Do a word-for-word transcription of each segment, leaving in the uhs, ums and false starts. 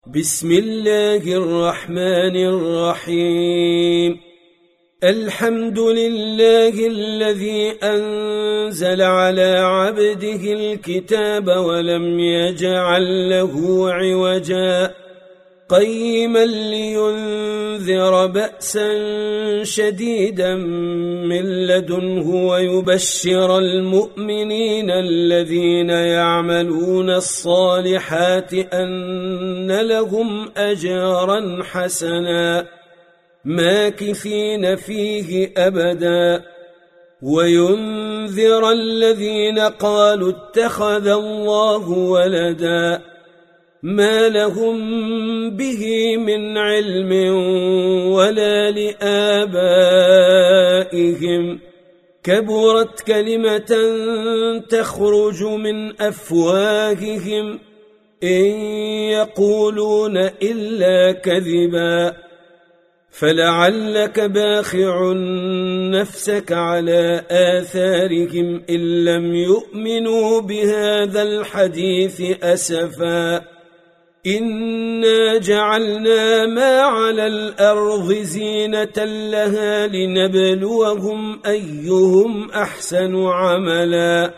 بسم الله الرحمن الرحيم. الحمد لله الذي أنزل على عبده الكتاب ولم يجعل له عوجا قيما لينذر بأسا شديدا من لدنه ويبشر المؤمنين الذين يعملون الصالحات أن لهم أجرا حسنا ماكثين فيه أبدا وينذر الذين قالوا اتخذ الله ولدا ما لهم به من علم ولا لآبائهم كبرت كلمة تخرج من أفواههم إن يقولون إلا كذبا فلعلك باخع نفسك على آثارهم إن لم يؤمنوا بهذا الحديث أسفا إنا جعلنا ما على الأرض زينة لها لنبلوهم أيهم أحسن عملا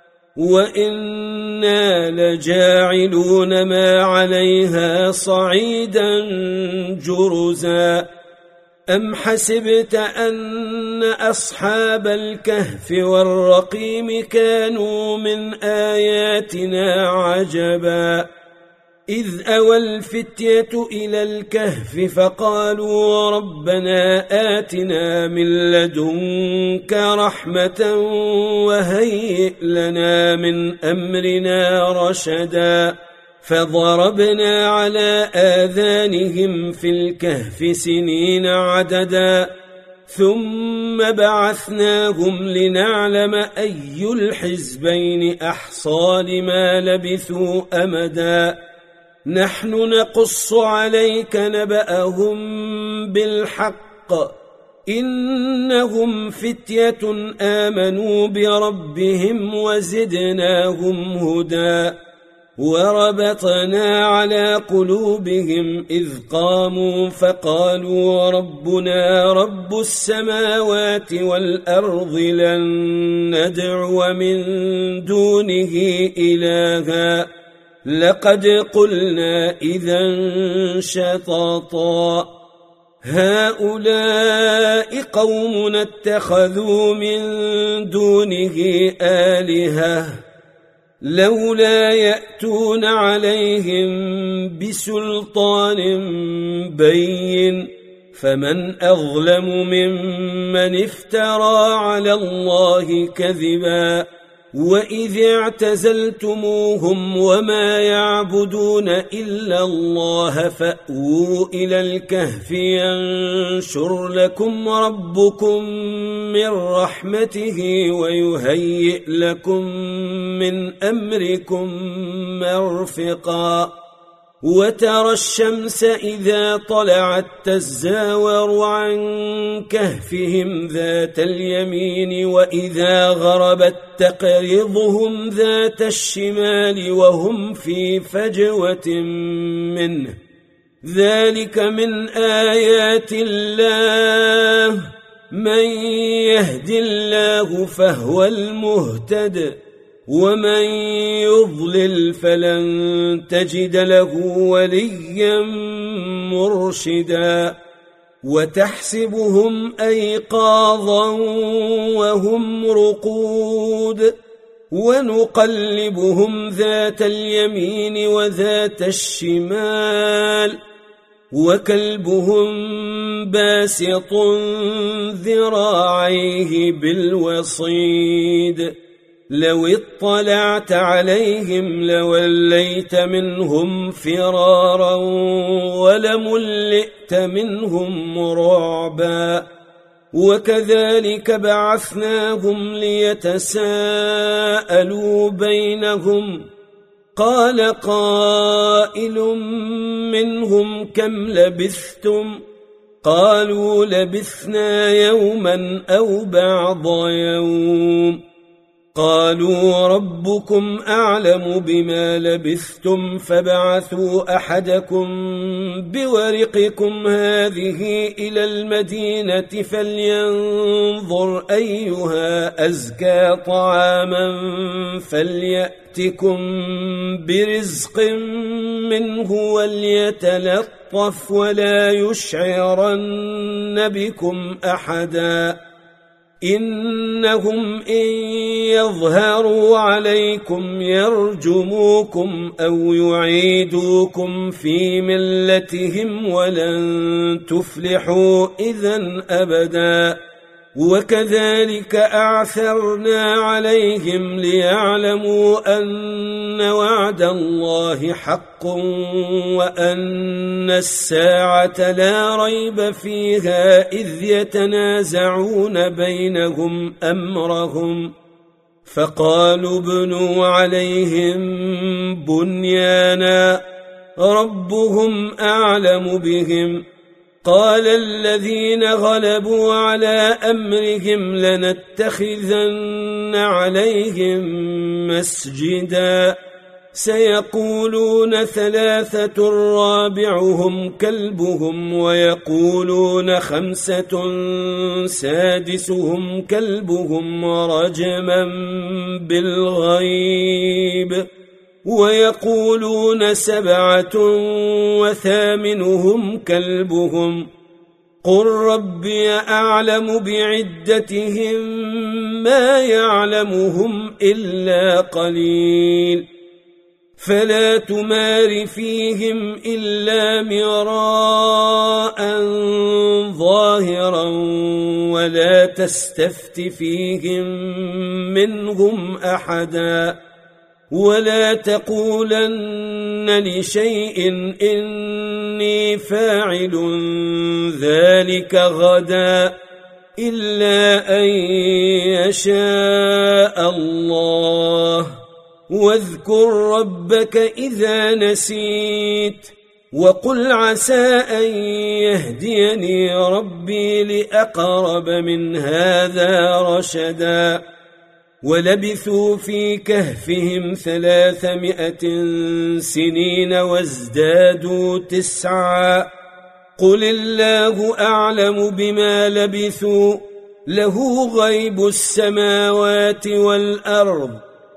وإنا لجاعلون ما عليها صعيدا جرزا أم حسبت أن أصحاب الكهف والرقيم كانوا من آياتنا عجبا إذ أوى الفتية إلى الكهف فقالوا ربنا آتنا من لدنك رحمة وهيئ لنا من أمرنا رشدا فضربنا على آذانهم في الكهف سنين عددا ثم بعثناهم لنعلم أي الحزبين أحصى لما لبثوا أمدا نحن نقص عليك نبأهم بالحق إنهم فتية آمنوا بربهم وزدناهم هدى وربطنا على قلوبهم إذ قاموا فقالوا ربنا رب السماوات والأرض لن ندعو من دونه إلها لقد قلنا إذا شططا هؤلاء قوم اتخذوا من دونه آلهة لولا يأتون عليهم بسلطان بين فمن أظلم ممن افترى على الله كذبا وإذ اعتزلتموهم وما يعبدون إلا الله فأووا إلى الكهف ينشر لكم ربكم من رحمته ويهيئ لكم من أمركم مرفقا وترى الشمس إذا طلعت تزاور عن كهفهم ذات اليمين وإذا غربت تقرضهم ذات الشمال وهم في فجوة منه ذلك من آيات الله من يهد الله فهو المهتد ومن يضلل فلن تجد له وليا مرشدا وتحسبهم أيقاظا وهم رقود ونقلبهم ذات اليمين وذات الشمال وكلبهم باسط ذراعيه بالوصيد لو اطلعت عليهم لوليت منهم فرارا ولملئت منهم رعبا وكذلك بعثناهم ليتساءلوا بينهم قال قائل منهم كم لبثتم قالوا لبثنا يوما أو بعض يوم قالوا ربكم أعلم بما لبثتم فابعثوا أحدكم بورقكم هذه إلى المدينة فلينظر أيها أزكى طعاما فليأتكم برزق منه وليتلطف ولا يشعرن بكم أحدا إنهم إن يظهروا عليكم يرجموكم أو يعيدوكم في ملتهم ولن تفلحوا إذن أبدا وكذلك أعثرنا عليهم ليعلموا أن وعد الله حق وأن الساعة لا ريب فيها إذ يتنازعون بينهم أمرهم فقالوا ابنوا عليهم بنيانا ربهم أعلم بهم قال الذين غلبوا على أمرهم لنتخذن عليهم مسجدا سيقولون ثلاثة رابعهم كلبهم ويقولون خمسة سادسهم كلبهم رجما بالغيب ويقولون سبعة وثامنهم كلبهم قل ربي أعلم بعدتهم ما يعلمهم إلا قليل فلا تمار فيهم إلا مراء ظاهرا ولا تستفت فيهم منهم أحدا ولا تقولن لشيء إني فاعل ذلك غدا إلا أن يشاء الله واذكر ربك إذا نسيت وقل عسى أن يهديني ربي لأقرب من هذا رشدا ولبثوا في كهفهم ثلاثمائة سنين وازدادوا تسعا قل الله أعلم بما لبثوا له غيب السماوات والأرض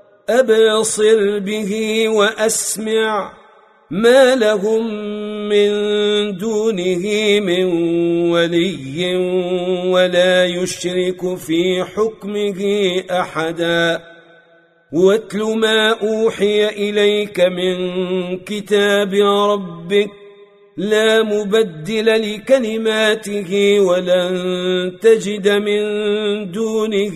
أبصر به وأسمع ما لهم من دونه من ولي ولا يشرك في حكمه أحدا واتل ما أوحي إليك من كتاب ربك لا مبدل لكلماته ولن تجد من دونه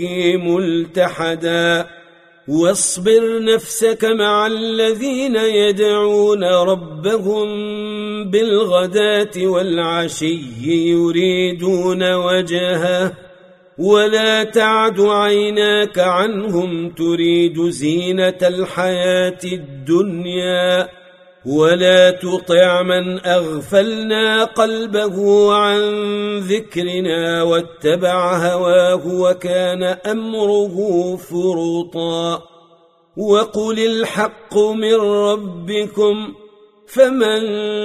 ملتحدا واصبر نفسك مع الذين يدعون ربهم بالغداة والعشي يريدون وجهه ولا تعد عيناك عنهم تريد زينة الحياة الدنيا ولا تطع من أغفلنا قلبه عن ذكرنا واتبع هواه وكان أمره فرطا وقل الحق من ربكم فمن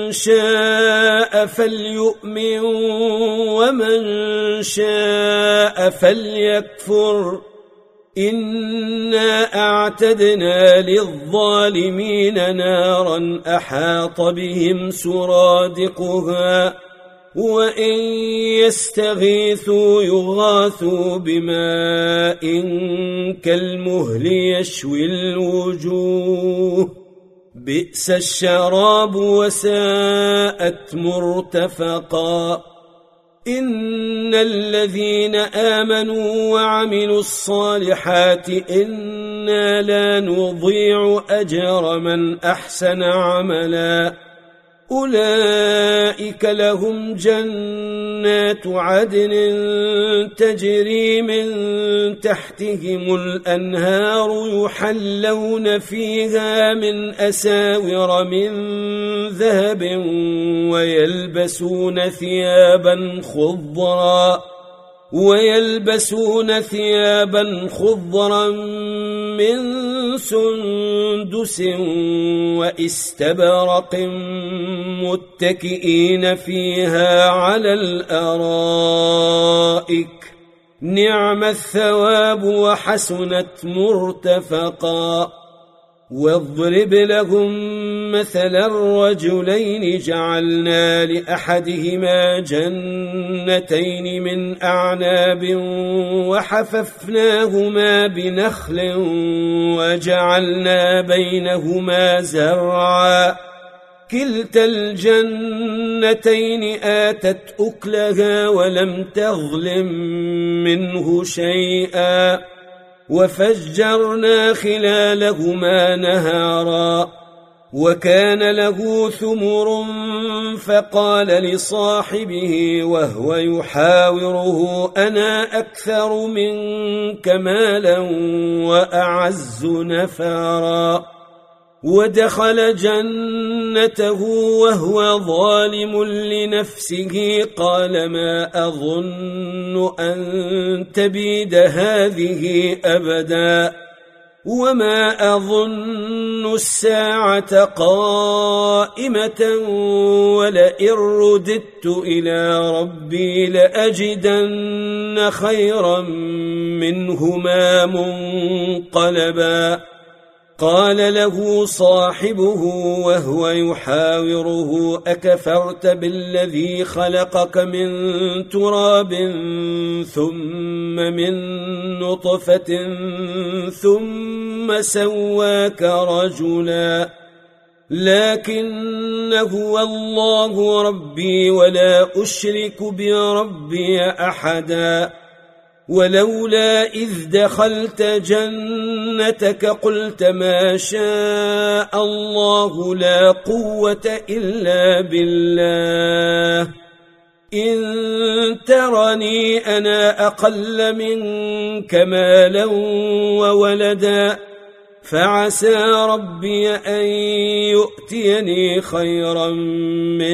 شاء فليؤمن ومن شاء فليكفر إنا أعتدنا للظالمين نارا أحاط بهم سرادقها وإن يستغيثوا يغاثوا بماء كالمهل يشوي الوجوه بئس الشراب وساءت مرتفقا إن الذين آمنوا وعملوا الصالحات إنا لا نضيع أجر من أحسن عملا أولئك لهم جنات عدن تجري من تحتهم الأنهار يحلون فيها من أساور من ذهب ويلبسون ثيابا خضرا ويلبسون ثيابا خضرا من سندس واستبرق متكئين فيها على الأرائك نعم الثواب وحسنت مرتفقا. واضرب لهم مثل الرجلين جعلنا لأحدهما جنتين من أعناب وحففناهما بنخل وجعلنا بينهما زرعا كلتا الجنتين آتت أكلها ولم تظلم منه شيئا وفجرنا خلالهما نهارا وكان له ثمر فقال لصاحبه وهو يحاوره أنا أكثر منك مالا وأعز نفرا. ودخل جنته وهو ظالم لنفسه قال ما أظن أن تبيد هذه أبدا وما أظن الساعة قائمة ولئن رددت إلى ربي لأجدن خيرا منهما منقلبا. قال له صاحبه وهو يحاوره أكفرت بالذي خلقك من تراب ثم من نطفة ثم سواك رجلا لكن هو الله ربي ولا أشرك بربي أحدا. ولولا إذ دخلت جنتك قلت ما شاء الله لا قوة إلا بالله إن ترني أنا أقل منك مالا وولدا فعسى ربي أن يؤتيني خيرا من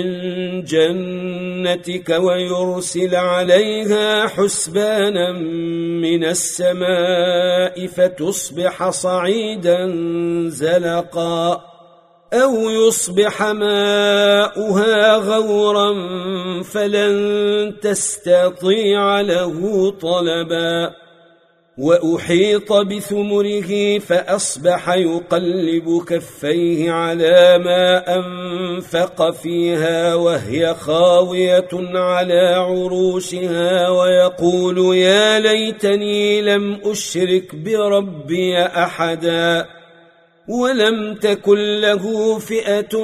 جنتك ويرسل عليها حسبانا من السماء فتصبح صعيدا زلقا أو يصبح ماؤها غورا فلن تستطيع له طلبا. وأحيط بثمره فأصبح يقلب كفيه على ما أنفق فيها وهي خاوية على عروشها ويقول يا ليتني لم أشرك بربي أحدا. ولم تكن له فئة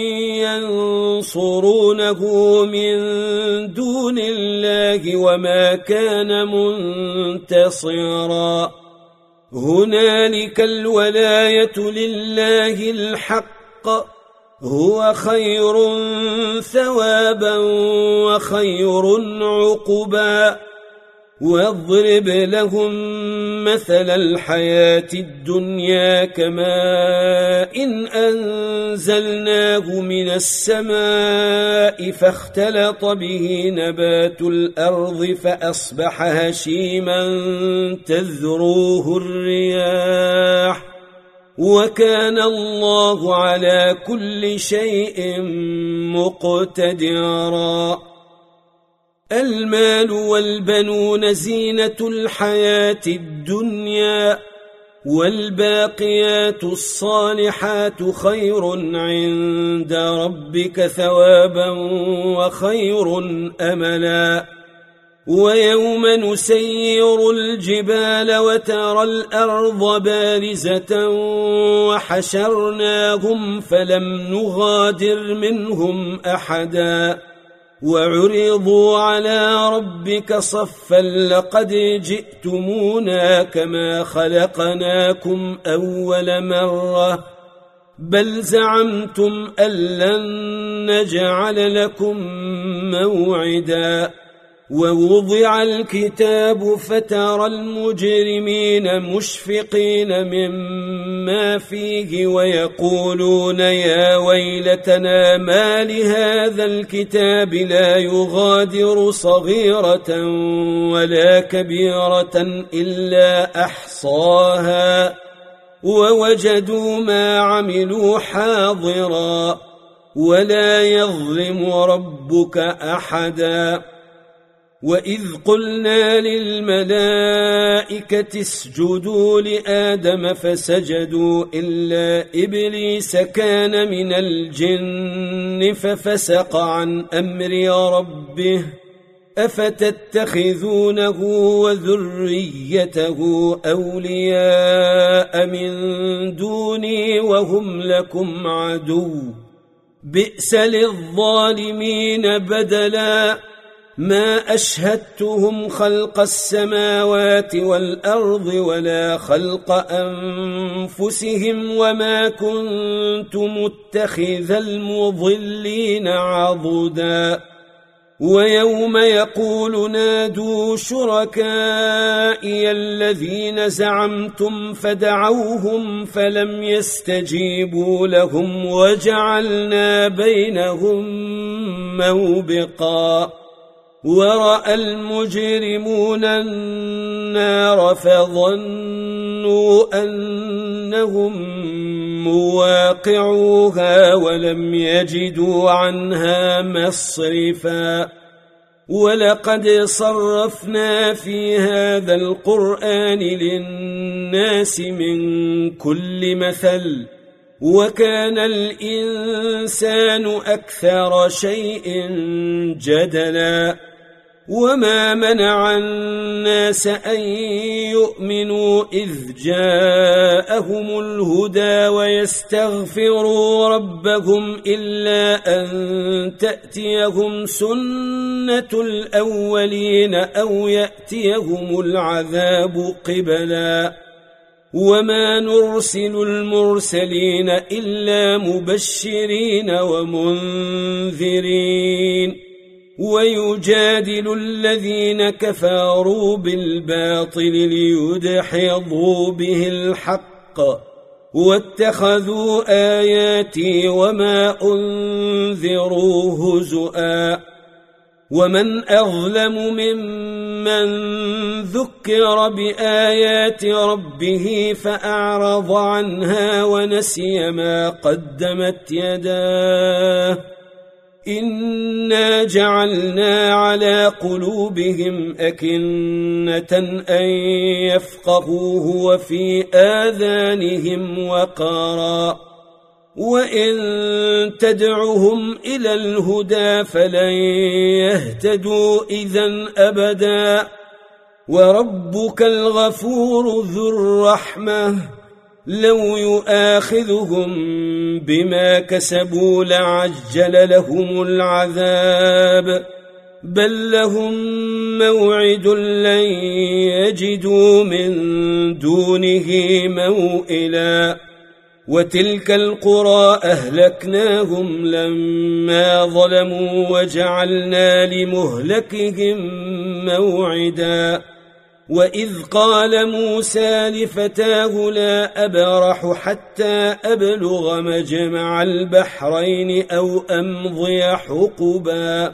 ينصرونه من دون الله وما كان منتصرا. هنالك الولاية لله الحق هو خير ثوابا وخير عقبا. واضرب لهم مثل الحياة الدنيا كماء إن أنزلناه من السماء فاختلط به نبات الأرض فأصبح هشيما تذروه الرياح وكان الله على كل شيء مقتدرا. المال والبنون زينة الحياة الدنيا والباقيات الصالحات خير عند ربك ثوابا وخير أملا. ويوم نسير الجبال وترى الأرض بارزة وحشرناهم فلم نغادر منهم أحدا وعرضوا على ربك صفا لقد جئتمونا كما خلقناكم أول مرة بل زعمتم أن لن نجعل لكم موعدا ووضع الكتاب فترى المجرمين مشفقين مما فيه ويقولون يا ويلتنا ما لهذا الكتاب لا يغادر صغيرة ولا كبيرة إلا أحصاها ووجدوا ما عملوا حاضرا ولا يظلم ربك أحدا. وإذ قلنا للملائكة اسجدوا لآدم فسجدوا إلا إبليس كان من الجن ففسق عن أمر ربه أفتتخذونه وذريته أولياء من دوني وهم لكم عدو بئس للظالمين بدلا. ما أشهدتهم خلق السماوات والأرض ولا خلق أنفسهم وما كنت متخذ المضلين عضدا. ويوم يقول نادوا شركائي الذين زعمتم فدعوهم فلم يستجيبوا لهم وجعلنا بينهم موبقا. ورأى المجرمون النار فظنوا أنهم مواقعوها ولم يجدوا عنها مصرفا. ولقد صرفنا في هذا القرآن للناس من كل مثل وكان الإنسان أكثر شيء جدلا. وما منع الناس أن يؤمنوا إذ جاءهم الهدى ويستغفروا ربهم إلا أن تأتيهم سنة الأولين أو يأتيهم العذاب قبلا. وما نرسل المرسلين إلا مبشرين ومنذرين ويجادل الذين كفروا بالباطل ليدحضوا به الحق واتخذوا آياتي وما أنذروا هزؤا. ومن أظلم ممن ذكر بآيات ربه فأعرض عنها ونسي ما قدمت يداه إنا جعلنا على قلوبهم أكنة أن يفقهوه وفي آذانهم وقرا وإن تدعهم إلى الهدى فلن يهتدوا إذن أبدا. وربك الغفور ذو الرحمة لو يؤاخذهم بما كسبوا لعجل لهم العذاب بل لهم موعد لن يجدوا من دونه موئلا. وتلك القرى أهلكناهم لما ظلموا وجعلنا لمهلكهم موعدا. وإذ قال موسى لفتاه لا أبرح حتى أبلغ مجمع البحرين أو أمضي حقبا.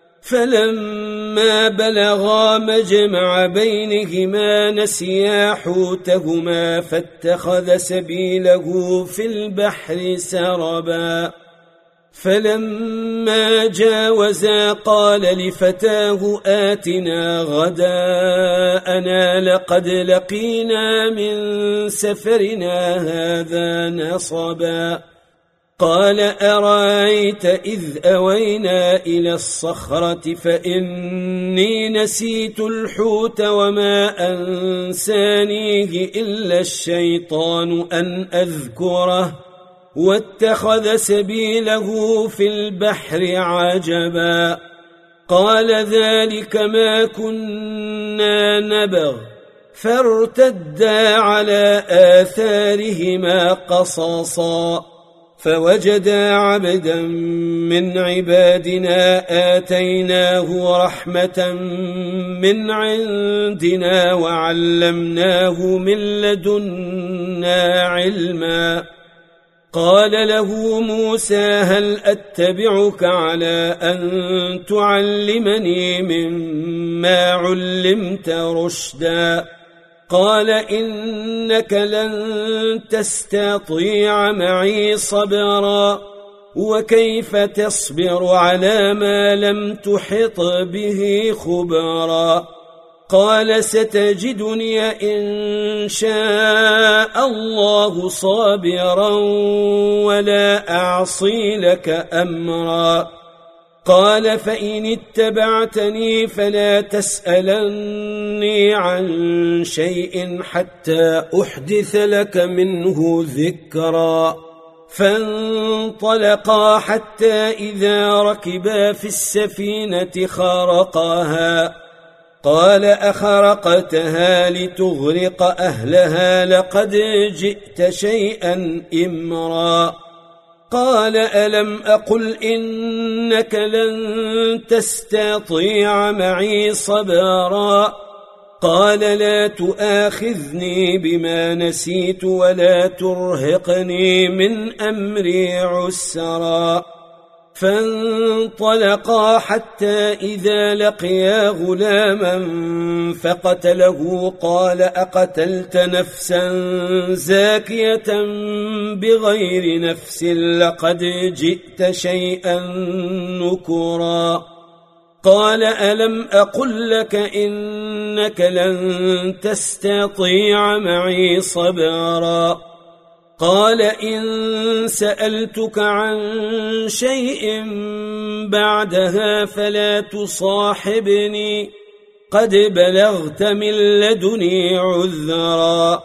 فلما بلغا مجمع بينهما نسيا حوتهما فاتخذ سبيله في البحر سربا. فلما جاوزا قال لفتاه آتنا غداءنا لقد لقينا من سفرنا هذا نصبا. قال أرأيت إذ أوينا إلى الصخرة فإني نسيت الحوت وما أنسانيه إلا الشيطان أن أذكره واتخذ سبيله في البحر عجبا. قال ذلك ما كنا نبغ فارتدا على آثارهما قصصا فوجدا عبدا من عبادنا آتيناه رحمة من عندنا وعلمناه من لدنا علما. قال له موسى هل أتبعك على أن تعلمني مما علمت رشدا؟ قال إنك لن تستطيع معي صبرا وكيف تصبر على ما لم تحط به خبرا؟ قال ستجدني إن شاء الله صابرا ولا أعصي لك أمرا. قال فإن اتبعتني فلا تسألني عن شيء حتى أحدث لك منه ذكرا. فانطلقا حتى إذا ركبا في السفينة خرقاها. قال أخرقتها لتغرق أهلها لقد جئت شيئا إمرا. قال ألم أقل إنك لن تستطيع معي صبرا؟ قال لا تؤاخذني بما نسيت ولا ترهقني من أمري عسرا. فانطلقا حتى إذا لقيا غلاما فقتله. قال أقتلت نفسا زاكية بغير نفس لقد جئت شيئا نكرا. قال ألم أقل لك إنك لن تستطيع معي صبرا؟ قال إن سألتك عن شيء بعدها فلا تصاحبني قد بلغت من لدني عذرا.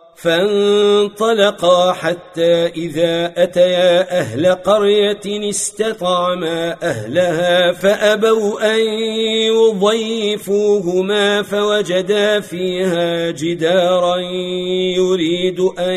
فانطلقا حتى إذا أتيا أهل قرية استطعما أهلها فأبوا أن يضيفوهما فوجدا فيها جدارا يريد أن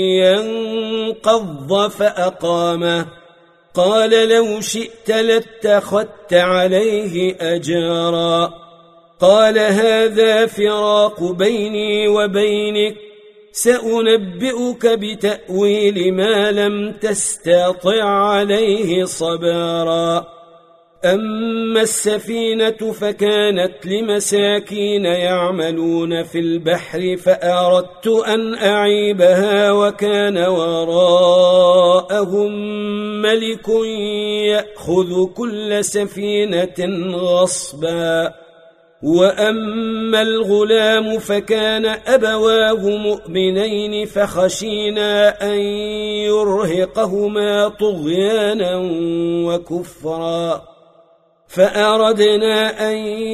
ينقض فأقامه. قال لو شئت لاتخذت عليه أجرا. قال هذا فراق بيني وبينك سأنبئك بتأويل ما لم تستطع عليه صبرا. أما السفينة فكانت لمساكين يعملون في البحر فأردت أن أعيبها وكان وراءهم ملك يأخذ كل سفينة غصبا. وأما الغلام فكان أبواه مؤمنين فخشينا أن يرهقهما طغيانا وكفرا. فأردنا أن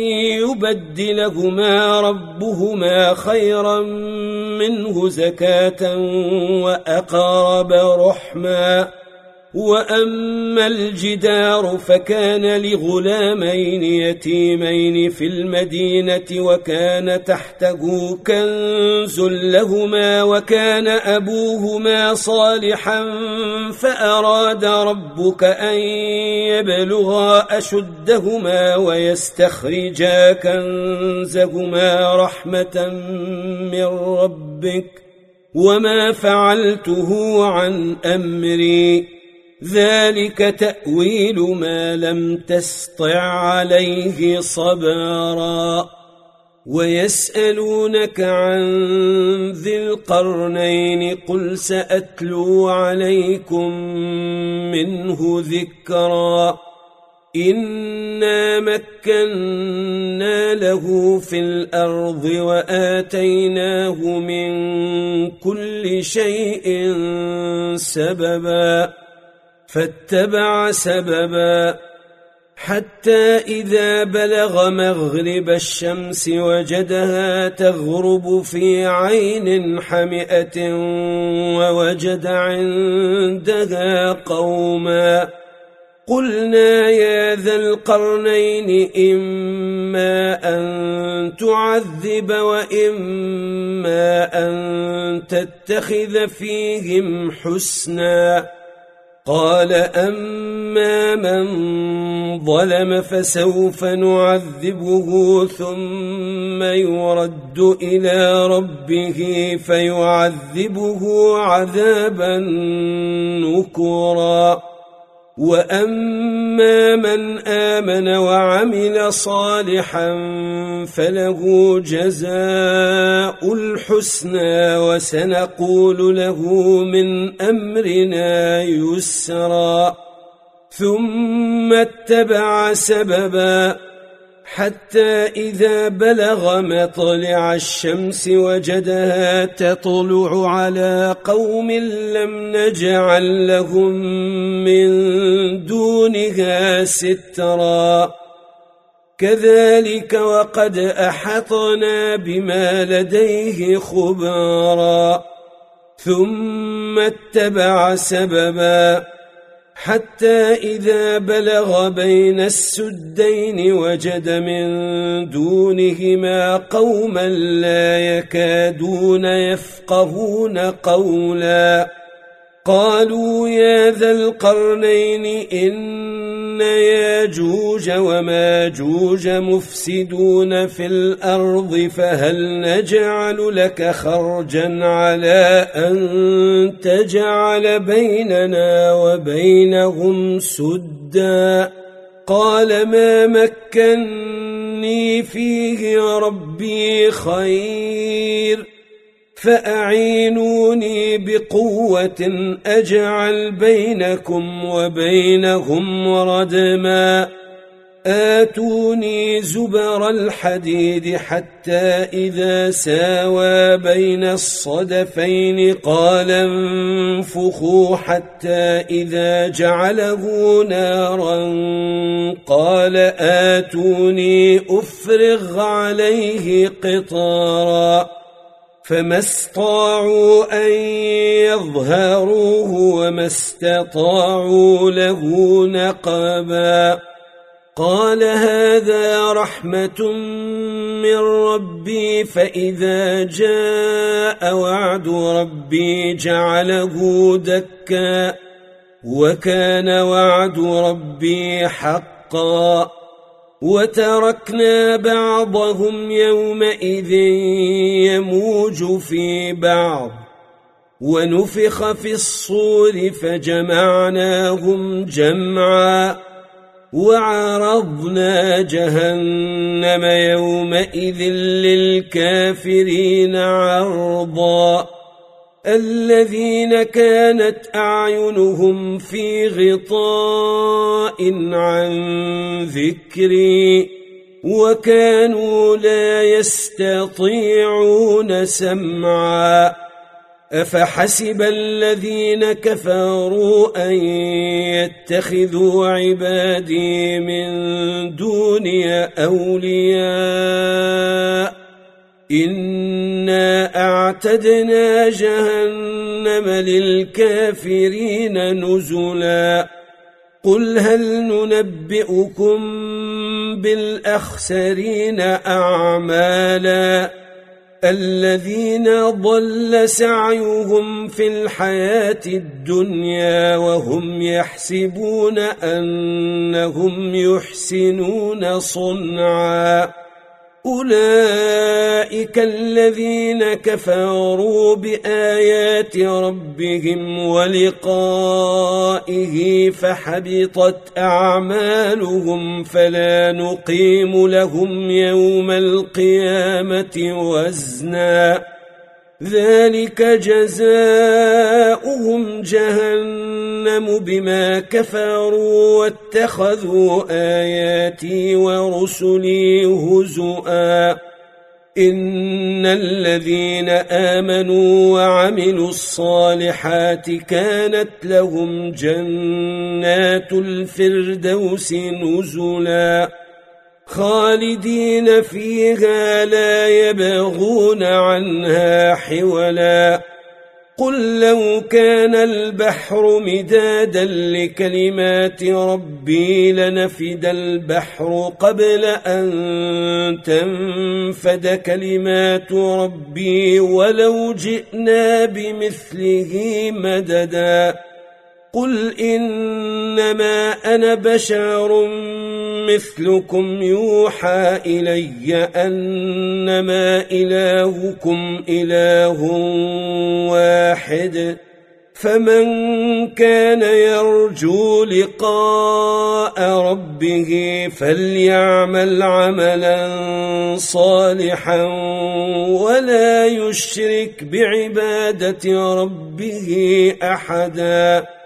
يبدلهما ربهما خيرا منه زكاة وأقرب رحما. وأما الجدار فكان لغلامين يتيمين في المدينة وكان تحته كنز لهما وكان أبوهما صالحا فأراد ربك أن يبلغا أشدهما ويستخرجا كنزهما رحمة من ربك وما فعلته عن أمري ذلك تأويل ما لم تسطع عليه صبرا. ويسألونك عن ذي القرنين قل سأتلو عليكم منه ذكرا. إنا مكنا له في الأرض وآتيناه من كل شيء سببا فاتبع سببا حتى إذا بلغ مغرب الشمس وجدها تغرب في عين حمئة ووجد عندها قوما. قلنا يا ذا القرنين إما أن تعذب وإما أن تتخذ فيهم حسنا قال أما من ظلم فسوف نعذبه ثم يرد إلى ربه فيعذبه عذابا نكرا وأما من آمن وعمل صالحا فله جزاء الحسنى وسنقول له من أمرنا يسرا ثم اتبع سببا حتى إذا بلغ مطلع الشمس وجدها تطلع على قوم لم نجعل لهم من دونها سترا كذلك وقد أحطنا بما لديه خبرا ثم اتبع سببا حتى إذا بلغ بين السدين وجد من دونهما قوما لا يكادون يفقهون قولا قالوا يا ذا القرنين إن ياجوج وماجوج مفسدون في الأرض فهل نجعل لك خرجا على أن تجعل بيننا وبينهم سدا قال ما مكني فيه ربي خير فأعينوني بقوة أجعل بينكم وبينهم ردما آتوني زبر الحديد حتى إذا ساوى بين الصدفين قال انفخوا حتى إذا جعله نارا قال آتوني أفرغ عليه قطارا فما استطاعوا أن يظهروه وما استطاعوا له نقبا قال هذا رحمة من ربي فإذا جاء وعد ربي جعله دكا وكان وعد ربي حقا وتركنا بعضهم يومئذ يموج في بعض ونفخ في الصور فجمعناهم جمعا وعرضنا جهنم يومئذ للكافرين عرضا الذين كانت أعينهم في غطاء عن ذكري وكانوا لا يستطيعون سمعا أفحسب الذين كفروا أن يتخذوا عبادي من دوني أولياء إنا أعتدنا جهنم للكافرين نزلا قل هل ننبئكم بالأخسرين أعمالا الذين ضل سعيهم في الحياة الدنيا وهم يحسبون أنهم يحسنون صنعا أولئك الذين كفروا بآيات ربهم ولقائه فحبطت أعمالهم فلا نقيم لهم يوم القيامة وزنا ذلك جزاؤهم جهنم بما كفروا واتخذوا آياتي ورسلي هزؤا إن الذين آمنوا وعملوا الصالحات كانت لهم جنات الفردوس نزلا خالدين فيها لا يبغون عنها حولا قل لو كان البحر مدادا لكلمات ربي لنفد البحر قبل أن تنفد كلمات ربي ولو جئنا بمثله مددا قل إنما أنا بشر مثلكم يوحى إلي أنما إلهكم إله واحد فمن كان يرجو لقاء ربه فليعمل عملا صالحا ولا يشرك بعبادة ربه أحدا.